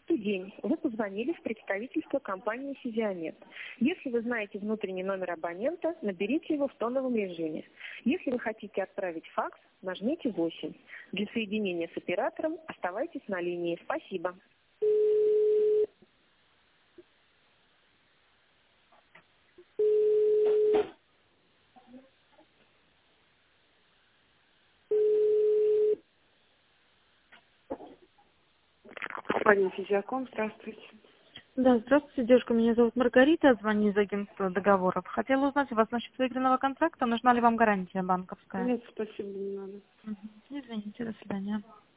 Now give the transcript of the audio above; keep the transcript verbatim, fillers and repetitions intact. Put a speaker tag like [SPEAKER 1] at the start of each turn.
[SPEAKER 1] Здравствуй, день. Вы позвонили в представительство компании «Физиомед». Если вы знаете внутренний номер абонента, наберите его в тоновом режиме. Если вы хотите отправить факс, нажмите восемь. Для соединения с оператором оставайтесь на линии. Спасибо. Компания «Физиоком», здравствуйте.
[SPEAKER 2] Да, здравствуйте, девушка. Меня зовут Маргарита, звоню из агентства договоров. Хотела узнать у вас насчет выигранного контракта. Нужна ли вам гарантия банковская?
[SPEAKER 1] Нет, спасибо, не надо.
[SPEAKER 2] Мгм. Извините, до свидания.